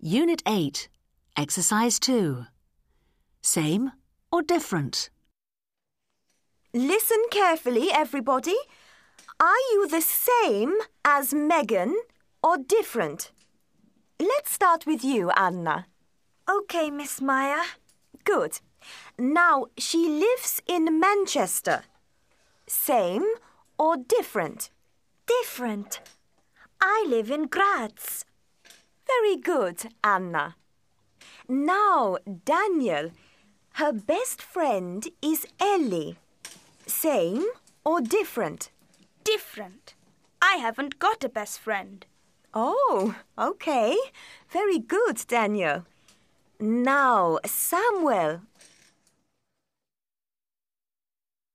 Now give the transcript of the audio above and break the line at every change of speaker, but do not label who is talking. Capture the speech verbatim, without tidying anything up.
Unit eight, Exercise two. Same or different?
Listen carefully, everybody. Are you the same as Megan or different? Let's start with you, Anna.
OK, Miss Meyer.
Good. Now, she lives in Manchester. Same or different?
Different. I live in Graz.
Very good, Anna. Now, Daniel, her best friend is Ellie. Same or different?
Different. I haven't got a best friend.
Oh, OK. Very good, Daniel. Now, Samuel,